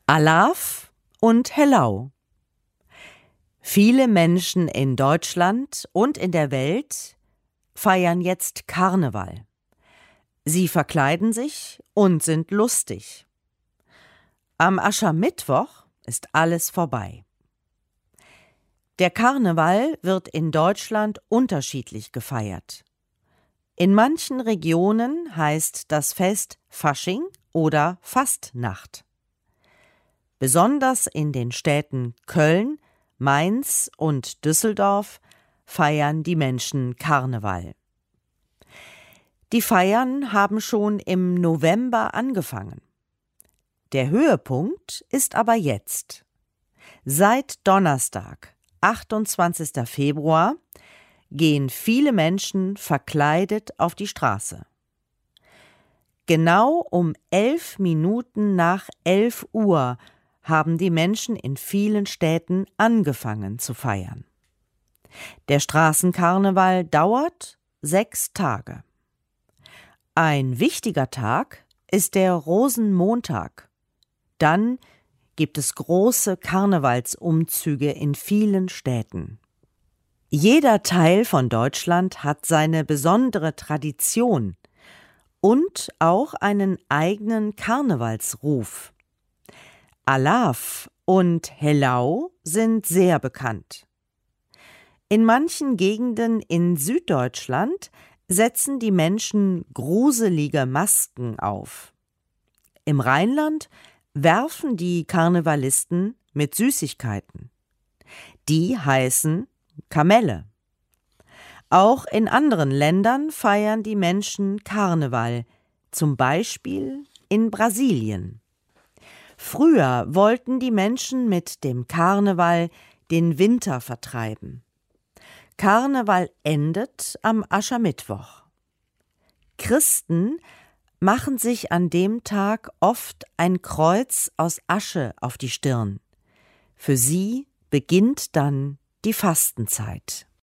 Alaf und Hellau. Viele Menschen in Deutschland und in der Welt feiern jetzt Karneval. Sie verkleiden sich und sind lustig. Am Aschermittwoch ist alles vorbei. Der Karneval wird in Deutschland unterschiedlich gefeiert. In manchen Regionen heißt das Fest Fasching oder Fastnacht. Besonders in den Städten Köln, Mainz und Düsseldorf feiern die Menschen Karneval. Die Feiern haben schon im November angefangen. Der Höhepunkt ist aber jetzt. Seit Donnerstag, 28. Februar, gehen viele Menschen verkleidet auf die Straße. Genau um 11 Minuten nach 11 Uhr haben die Menschen in vielen Städten angefangen zu feiern. Der Straßenkarneval dauert 6 Tage. Ein wichtiger Tag ist der Rosenmontag. Dann gibt es große Karnevalsumzüge in vielen Städten. Jeder Teil von Deutschland hat seine besondere Tradition und auch einen eigenen Karnevalsruf. Alaf und Hellau sind sehr bekannt. In manchen Gegenden in Süddeutschland setzen die Menschen gruselige Masken auf. Im Rheinland werfen die Karnevalisten mit Süßigkeiten. Die heißen Kamelle. Auch in anderen Ländern feiern die Menschen Karneval, zum Beispiel in Brasilien. Früher wollten die Menschen mit dem Karneval den Winter vertreiben. Karneval endet am Aschermittwoch. Christen machen sich an dem Tag oft ein Kreuz aus Asche auf die Stirn. Für sie beginnt dann die Fastenzeit.